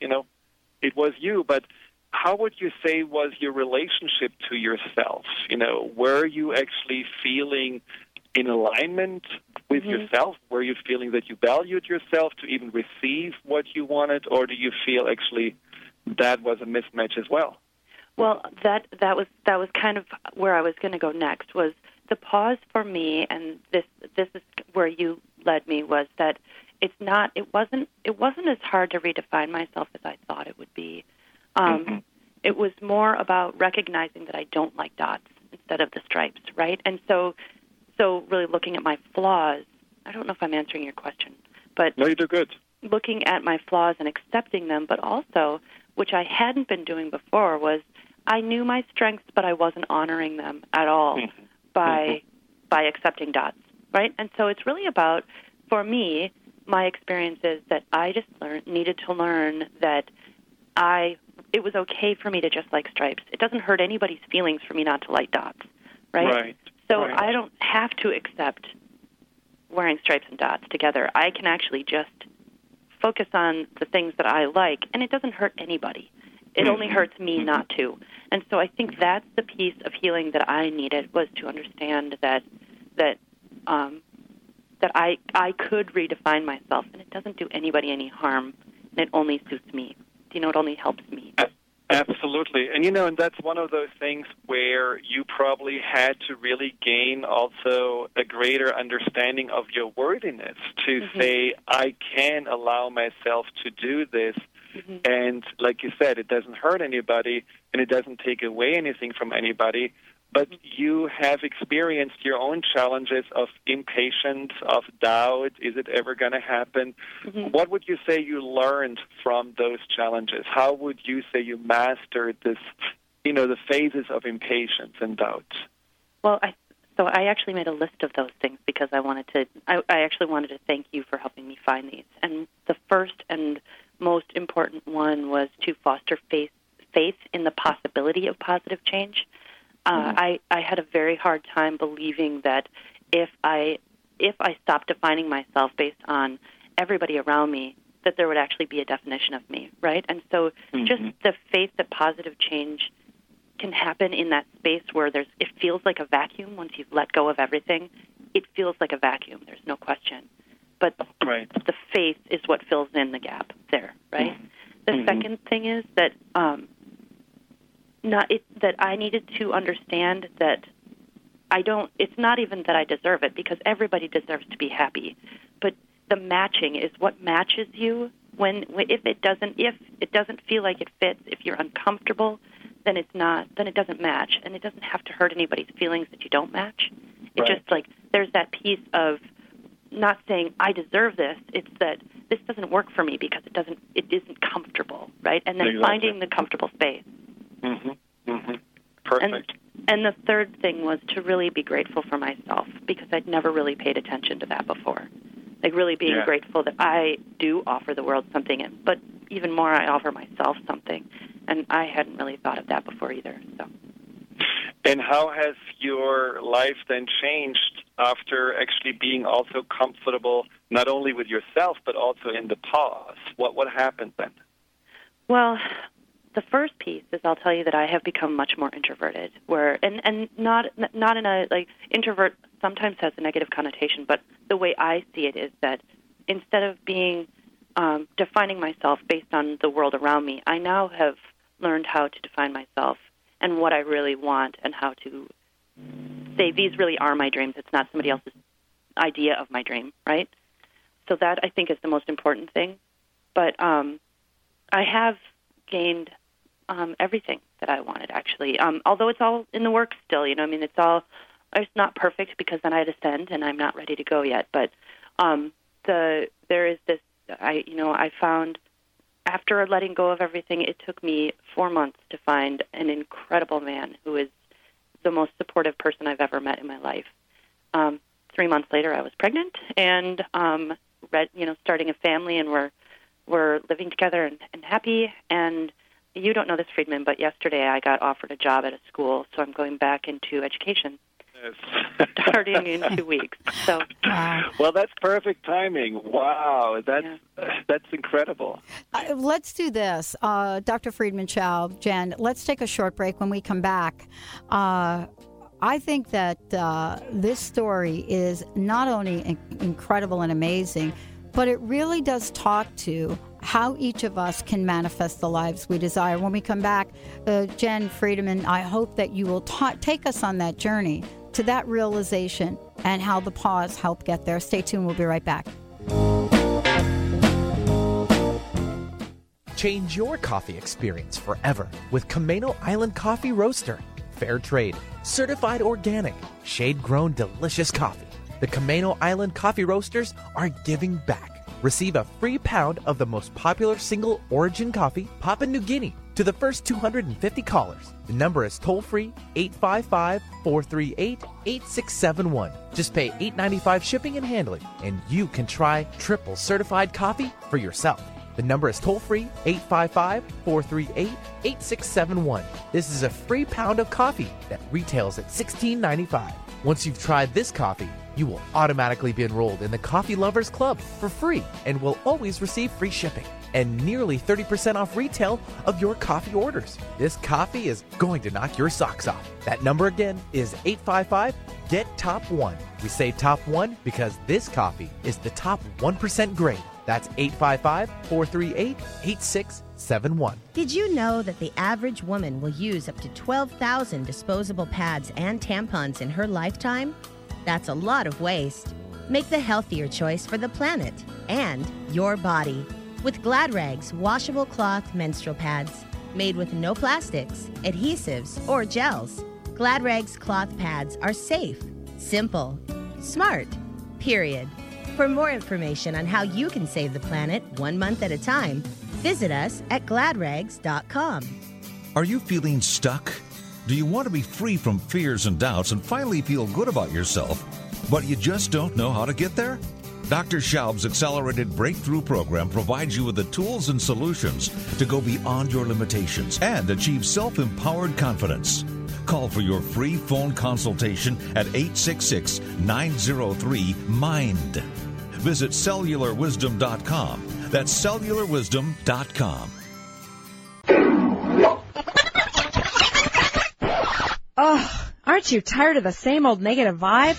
it was you, but how would you say was your relationship to yourself? Were you actually feeling in alignment with yourself? Were you feeling that you valued yourself to even receive what you wanted, or do you feel actually that was a mismatch as well? Well, that was kind of where I was going to go next. Was the pause for me, and this is where you led me, was that it wasn't as hard to redefine myself as I thought it would be. It was more about recognizing that I don't like dots instead of the stripes, right? And so really looking at my flaws. I don't know if I'm answering your question, but no, you do good. Looking at my flaws and accepting them, but also, which I hadn't been doing before, was I knew my strengths, but I wasn't honoring them at all by accepting dots, right? And so it's really about, for me, my experience is that I just needed to learn that it was okay for me to just like stripes. It doesn't hurt anybody's feelings for me not to like dots, right? Right. So I don't have to accept wearing stripes and dots together. I can actually just focus on the things that I like, and it doesn't hurt anybody. It only hurts me not to. And so I think that's the piece of healing that I needed, was to understand that that I could redefine myself, and it doesn't do anybody any harm, and it only suits me. You know, it only helps me. Absolutely. And, and that's one of those things where you probably had to really gain also a greater understanding of your worthiness to say, I can allow myself to do this. And like you said, it doesn't hurt anybody, and it doesn't take away anything from anybody. But you have experienced your own challenges of impatience, of doubt. Is it ever going to happen? What would you say you learned from those challenges? How would you say you mastered this, the phases of impatience and doubt? Well, I actually made a list of those things because I actually wanted to thank you for helping me find these. And the first and most important one was to foster faith in the possibility of positive change. I had a very hard time believing that if I stopped defining myself based on everybody around me, that there would actually be a definition of me, right? And so just the faith that positive change can happen in that space where it feels like a vacuum once you've let go of everything. It feels like a vacuum, there's no question. But the faith is what fills in the gap there, right? The second thing is that that I needed to understand that it's not even that I deserve it, because everybody deserves to be happy. But the matching is what matches you. If it doesn't feel like it fits, if you're uncomfortable, then it doesn't match, and it doesn't have to hurt anybody's feelings that you don't match. It's just like there's that piece of not saying I deserve this. It's that this doesn't work for me because it isn't comfortable, right? And then finding the comfortable space. Perfect. And the third thing was to really be grateful for myself, because I'd never really paid attention to that before. Like really being grateful that I do offer the world something, but even more, I offer myself something. And I hadn't really thought of that before either. So. And how has your life then changed after actually being also comfortable, not only with yourself, but also in the pause? What happened then? Well, the first piece is I'll tell you that I have become much more introverted, and not in a, like, introvert sometimes has a negative connotation, but the way I see it is that instead of being defining myself based on the world around me, I now have learned how to define myself and what I really want, and how to say these really are my dreams. It's not somebody else's idea of my dream, right? So that, I think, is the most important thing. But I have gained everything that I wanted, actually. Although it's all in the works still, it's not perfect, because then I'd ascend and I'm not ready to go yet. But there is this, I found after letting go of everything, it took me 4 months to find an incredible man who is the most supportive person I've ever met in my life. 3 months later, I was pregnant and starting a family, and we're living together and happy. And you don't know this, Friedman, but yesterday I got offered a job at a school, so I'm going back into education. Starting in 2 weeks. So, well, that's perfect timing. Wow, that's incredible. Let's do this, Dr. Friedman Schaub, Jen. Let's take a short break. When we come back, I think that this story is not only incredible and amazing, but it really does talk to how each of us can manifest the lives we desire. When we come back, Jen Friedman, I hope that you will take us on that journey to that realization and how the pause helped get there. Stay tuned. We'll be right back. Change your coffee experience forever with Camano Island Coffee Roaster. Fair trade, certified organic, shade-grown delicious coffee. The Camano Island Coffee Roasters are giving back. Receive a free pound of the most popular single origin coffee, Papua New Guinea, to the first 250 callers. The number is toll-free 855-438-8671. Just pay $8.95 shipping and handling, and you can try triple certified coffee for yourself. The number is toll-free 855-438-8671. This is a free pound of coffee that retails at $16.95. Once you've tried this coffee, you will automatically be enrolled in the Coffee Lovers Club for free and will always receive free shipping. and nearly 30% off retail of your coffee orders. This coffee is going to knock your socks off. That number again is 855-GET-TOP1. We say top 1 because this coffee is the top 1% grade. That's 855-438-8671. Did you know that the average woman will use up to 12,000 disposable pads and tampons in her lifetime? That's a lot of waste. Make the healthier choice for the planet and your body with Glad Rags washable cloth menstrual pads made with no plastics, adhesives, or gels. Glad Rags cloth pads are safe, simple, smart, period. For more information on how you can save the planet 1 month at a time, visit us at gladrags.com. Are you feeling stuck? Do you want to be free from fears and doubts and finally feel good about yourself, but you just don't know how to get there? Dr. Schaub's Accelerated Breakthrough Program provides you with the tools and solutions to go beyond your limitations and achieve self-empowered confidence. Call for your free phone consultation at 866-903-MIND. Visit cellularwisdom.com. That's cellularwisdom.com. Oh, aren't you tired of the same old negative vibe?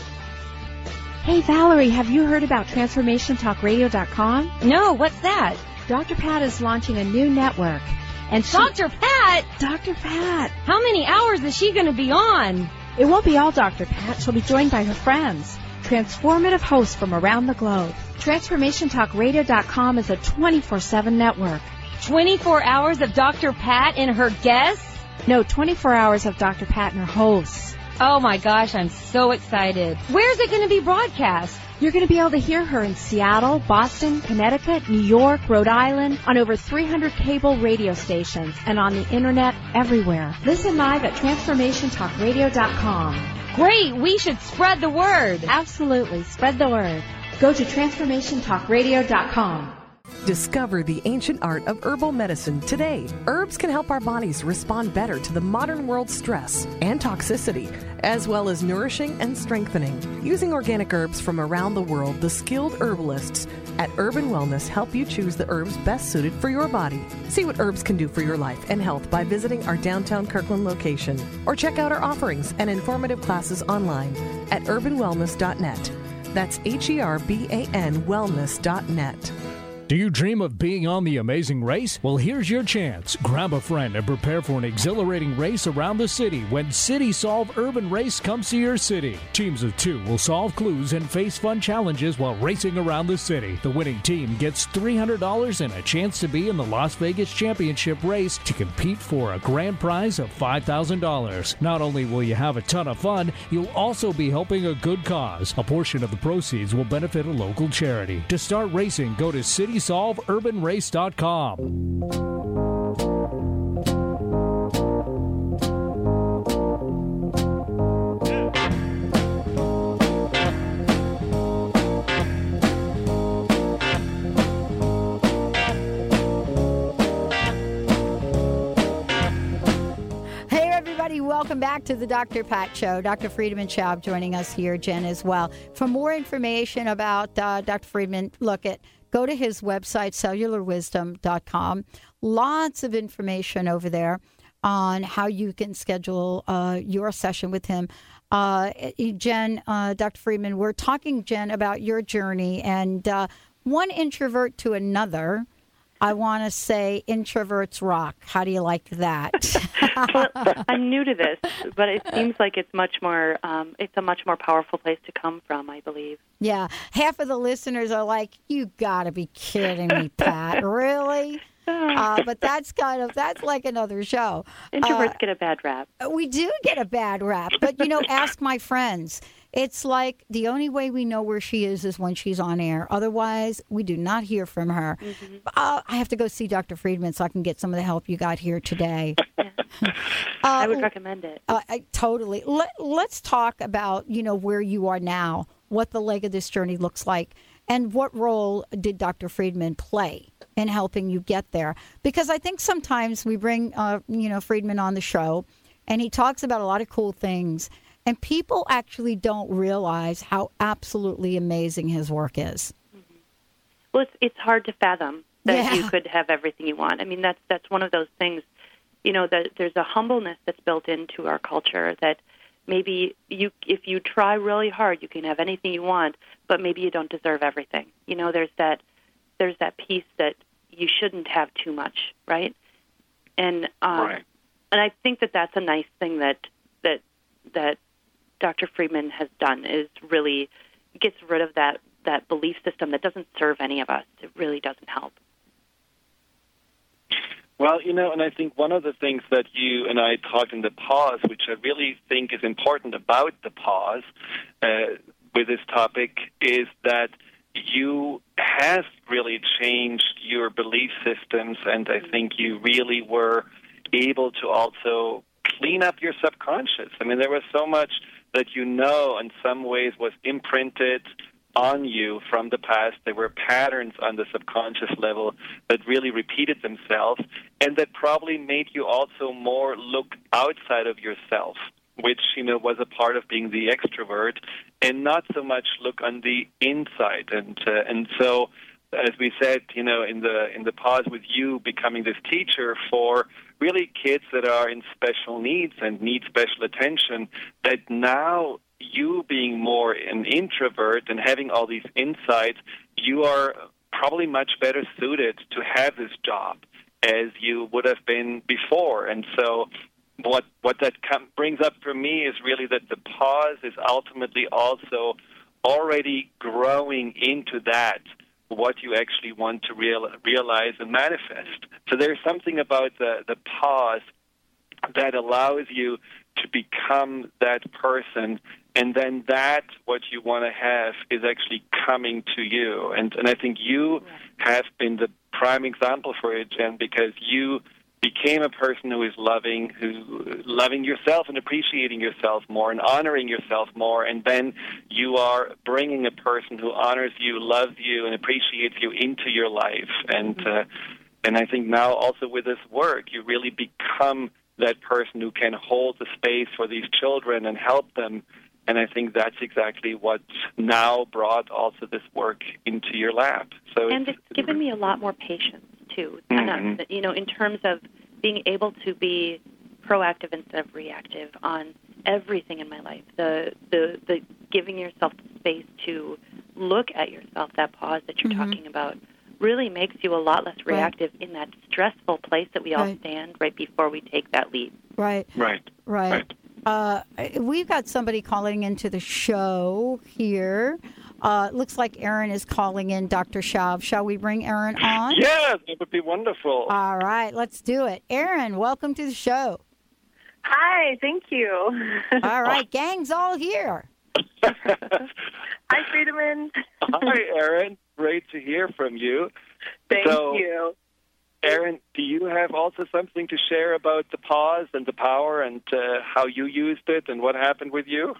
Hey, Valerie, have you heard about TransformationTalkRadio.com? No, what's that? Dr. Pat is launching a new network. And Dr. Pat? Dr. Pat. How many hours is she going to be on? It won't be all Dr. Pat. She'll be joined by her friends, transformative hosts from around the globe. TransformationTalkRadio.com is a 24/7 network. 24 hours of Dr. Pat and her guests? No, 24 hours of Dr. Pat and her hosts. Oh my gosh, I'm so excited. Where's it going to be broadcast? You're going to be able to hear her in Seattle, Boston, Connecticut, New York, Rhode Island, on over 300 cable radio stations, and on the internet everywhere. Listen live at TransformationTalkRadio.com. Great, we should spread the word. Absolutely, spread the word. Go to TransformationTalkRadio.com. Discover the ancient art of herbal medicine today. Herbs can help our bodies respond better to the modern world's stress and toxicity, as well as nourishing and strengthening. Using organic herbs from around the world, the skilled herbalists at Urban Wellness help you choose the herbs best suited for your body. See what herbs can do for your life and health by visiting our downtown Kirkland location, or check out our offerings and informative classes online at urbanwellness.net. That's HERBAN wellness.net. Do you dream of being on The Amazing Race? Well, here's your chance. Grab a friend and prepare for an exhilarating race around the city when City Solve Urban Race comes to your city. Teams of 2 will solve clues and face fun challenges while racing around the city. The winning team gets $300 and a chance to be in the Las Vegas Championship race to compete for a grand prize of $5,000. Not only will you have a ton of fun, you'll also be helping a good cause. A portion of the proceeds will benefit a local charity. To start racing, go to CitySolveUrbanRace.com. Welcome back to the Dr. Pat Show. Dr. Friedemann Schaub joining us here, Jen as well. For more information about Dr. Friedemann, go to his website, cellularwisdom.com. Lots of information over there on how you can schedule your session with him. Jen, Dr. Friedemann, we're talking, Jen, about your journey, and one introvert to another. I want to say introverts rock. How do you like that? Well, I'm new to this, but it seems like it's much more. It's a much more powerful place to come from, I believe. Yeah, half of the listeners are like, "You got to be kidding me, Pat! Really?" But that's like another show. Introverts get a bad rap. We do get a bad rap, but ask my friends. It's like the only way we know where she is when she's on air. Otherwise, we do not hear from her. Mm-hmm. I have to go see Dr. Friedemann so I can get some of the help you got here today. I would recommend it. Totally. Let's talk about, where you are now, what the leg of this journey looks like, and what role did Dr. Friedemann play in helping you get there? Because I think sometimes we bring, Friedemann on the show, and he talks about a lot of cool things. And people actually don't realize how absolutely amazing his work is. Mm-hmm. Well, it's hard to fathom, that you could have everything you want. I mean, that's one of those things, that there's a humbleness that's built into our culture that maybe if you try really hard, you can have anything you want, but maybe you don't deserve everything. There's that piece that you shouldn't have too much, right? And right. And I think that's a nice thing that Dr. Friedman has done, is really gets rid of that belief system that doesn't serve any of us. It really doesn't help. Well, and I think one of the things that you and I talked in the pause, which I really think is important about the pause with this topic, is that you have really changed your belief systems, and I think you really were able to also clean up your subconscious. I mean, there was so much that in some ways was imprinted on you from the past. There were patterns on the subconscious level that really repeated themselves, and that probably made you also more look outside of yourself, which was a part of being the extrovert, and not so much look on the inside. And so, as we said, in the pause with you becoming this teacher for really kids that are in special needs and need special attention, that now you being more an introvert and having all these insights, you are probably much better suited to have this job as you would have been before. And so what that brings up for me is really that the pause is ultimately also already growing into that, what you actually want to realize and manifest. So there's something about the pause that allows you to become that person, and then that, what you want to have, is actually coming to you. And I think you have been the prime example for it, Jen, because you became a person who is loving yourself and appreciating yourself more and honoring yourself more, and then you are bringing a person who honors you, loves you, and appreciates you into your life. And I think now also with this work, you really become that person who can hold the space for these children and help them. And I think that's exactly what now brought also this work into your lab. So it's given me a lot more patience too. Mm-hmm. In terms of being able to be proactive instead of reactive on everything in my life. The giving yourself the space to look at yourself, that pause that you're talking about, really makes you a lot less reactive in that stressful place that we all stand right before we take that leap. Right. We've got somebody calling into the show here. Looks like Aaron is calling in, Dr. Schaub. Shall we bring Aaron on? Yes, that would be wonderful. All right, let's do it. Aaron, welcome to the show. Hi, thank you. All right, gang's all here. Hi, Friedemann. Hi, Aaron. Great to hear from you. Thank you. Aaron, do you have also something to share about the pause and the power and how you used it and what happened with you?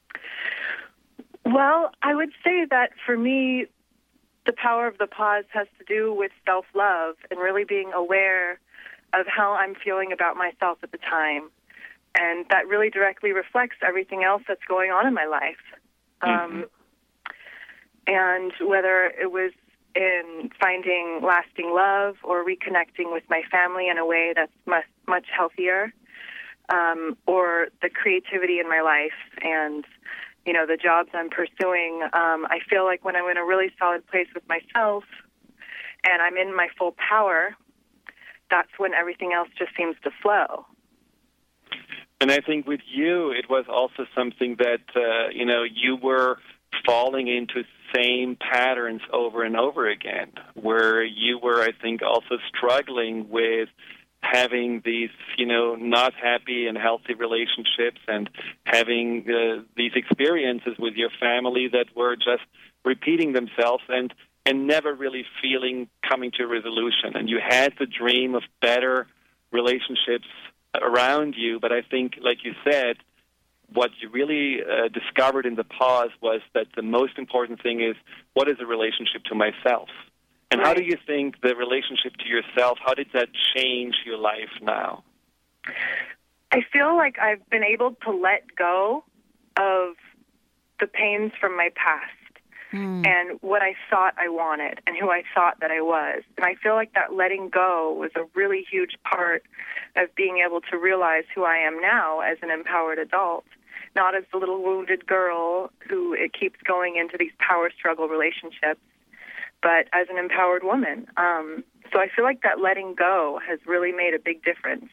Well, I would say that for me, the power of the pause has to do with self-love and really being aware of how I'm feeling about myself at the time. And that really directly reflects everything else that's going on in my life. And whether it was in finding lasting love or reconnecting with my family in a way that's much healthier, or the creativity in my life and, the jobs I'm pursuing, I feel like when I'm in a really solid place with myself and I'm in my full power, that's when everything else just seems to flow. And I think with you, it was also something that, you were falling into same patterns over and over again, where you were, I think, also struggling with having these, not happy and healthy relationships and having these experiences with your family that were just repeating themselves and never really coming to a resolution. And you had the dream of better relationships around you, but I think, like you said, what you really discovered in the pause was that the most important thing is, what is a relationship to myself? And how do you think the relationship to yourself, how did that change your life now? I feel like I've been able to let go of the pains from my past. and what I thought I wanted and who I thought that I was. And I feel like that letting go was a really huge part of being able to realize who I am now as an empowered adult, not as the little wounded girl who it keeps going into these power struggle relationships, but as an empowered woman. So I feel like that letting go has really made a big difference.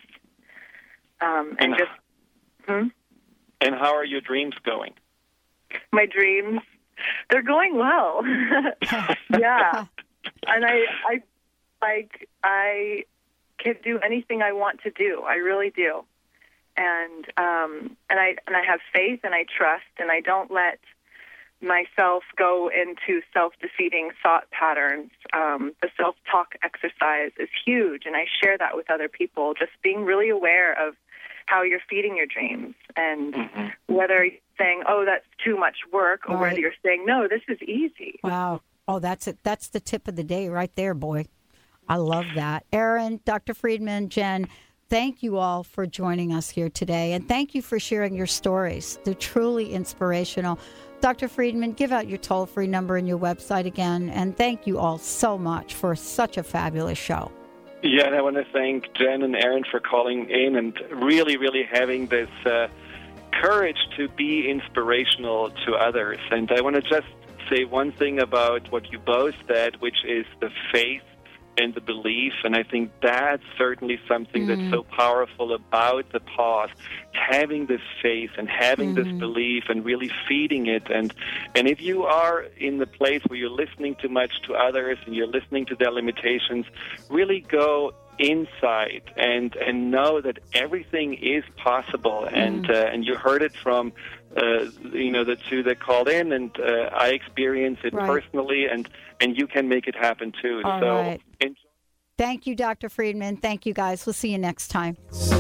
And how are your dreams going? My dreams, they're going well. Yeah. And I can do anything I want to do. I really do. And I have faith and I trust, and I don't let myself go into self-defeating thought patterns. The self-talk exercise is huge, and I share that with other people, just being really aware of how you're feeding your dreams, and whether you're saying, oh, that's too much work, or whether you're saying, no, this is easy. Wow. Oh, that's it. That's the tip of the day right there, boy. I love that. Aaron, Dr. Friedman, Jen, thank you all for joining us here today, and thank you for sharing your stories. They're truly inspirational. Dr. Friedman, give out your toll-free number and your website again, and thank you all so much for such a fabulous show. Yeah, and I want to thank Jen and Aaron for calling in and really, really having this courage to be inspirational to others. And I want to just say one thing about what you both said, which is the faith and the belief, and I think that's certainly something that's so powerful about the pause, having this faith and having this belief and really feeding it. And if you are in the place where you're listening too much to others and you're listening to their limitations, really go inside and know that everything is possible. And you heard it from the two that called in, and I experienced it personally, and you can make it happen too. All so right. Thank you, Dr. Friedman. Thank you, guys. We'll see you next time.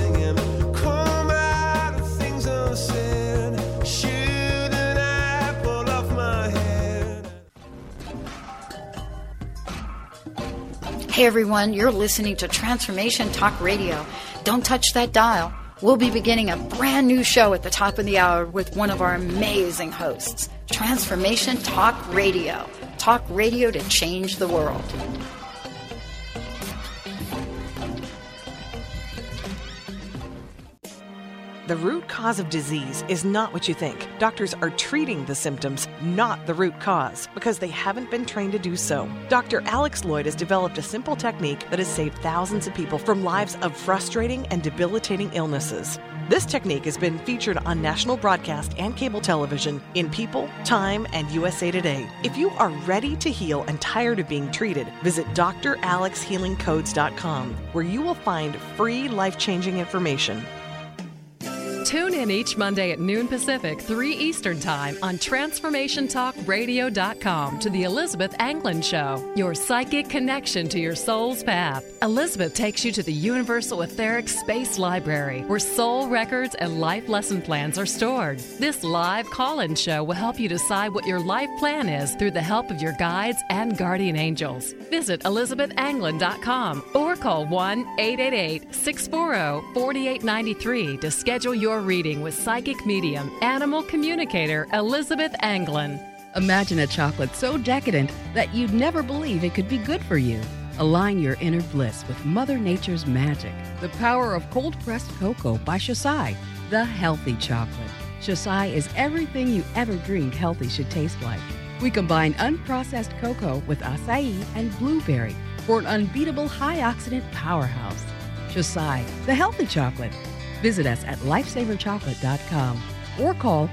Hey, everyone. You're listening to Transformation Talk Radio. Don't touch that dial. We'll be beginning a brand new show at the top of the hour with one of our amazing hosts. Transformation Talk Radio. Talk radio to change the world. The root cause of disease is not what you think. Doctors are treating the symptoms, not the root cause, because they haven't been trained to do so. Dr. Alex Lloyd has developed a simple technique that has saved thousands of people from lives of frustrating and debilitating illnesses. This technique has been featured on national broadcast and cable television in People, Time, and USA Today. If you are ready to heal and tired of being treated, visit dralexhealingcodes.com, where you will find free life-changing information. Tune in each Monday at noon Pacific, 3 Eastern Time on TransformationTalkRadio.com to the Elizabeth Anglin Show, your psychic connection to your soul's path. Elizabeth takes you to the Universal Etheric Space Library, where soul records and life lesson plans are stored. This live call-in show will help you decide what your life plan is through the help of your guides and guardian angels. Visit ElizabethAnglin.com or call 1-888-640-4893 to schedule your reading with psychic medium, animal communicator Elizabeth Anglin. Imagine a chocolate so decadent that you'd never believe it could be good for you. Align your inner bliss with Mother Nature's magic. The power of cold-pressed cocoa by Shasai, the healthy chocolate. Shasai is everything you ever dreamed healthy should taste like. We combine unprocessed cocoa with acai and blueberry for an unbeatable high-oxidant powerhouse. Shasai, the healthy chocolate. Visit us at lifesaverchocolate.com or call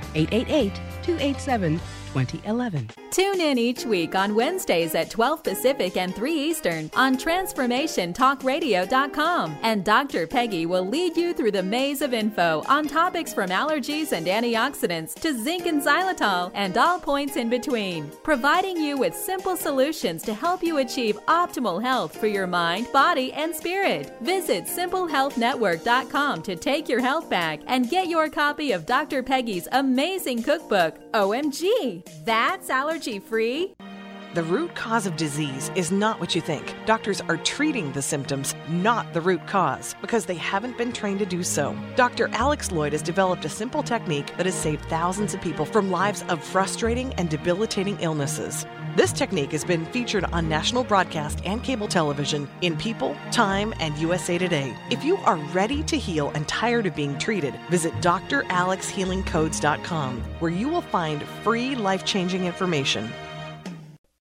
888-287-2011. Tune in each week on Wednesdays at 12 Pacific and 3 Eastern on TransformationTalkRadio.com, and Dr. Peggy will lead you through the maze of info on topics from allergies and antioxidants to zinc and xylitol and all points in between, providing you with simple solutions to help you achieve optimal health for your mind, body, and spirit. Visit SimpleHealthNetwork.com to take your health back and get your copy of Dr. Peggy's amazing cookbook, OMG, That's Allergy Free? The root cause of disease is not what you think. Doctors are treating the symptoms, not the root cause, because they haven't been trained to do so. Dr. Alex Lloyd has developed a simple technique that has saved thousands of people from lives of frustrating and debilitating illnesses. This technique has been featured on national broadcast and cable television in People, Time, and USA Today. If you are ready to heal and tired of being treated, visit dralexhealingcodes.com, where you will find free life-changing information.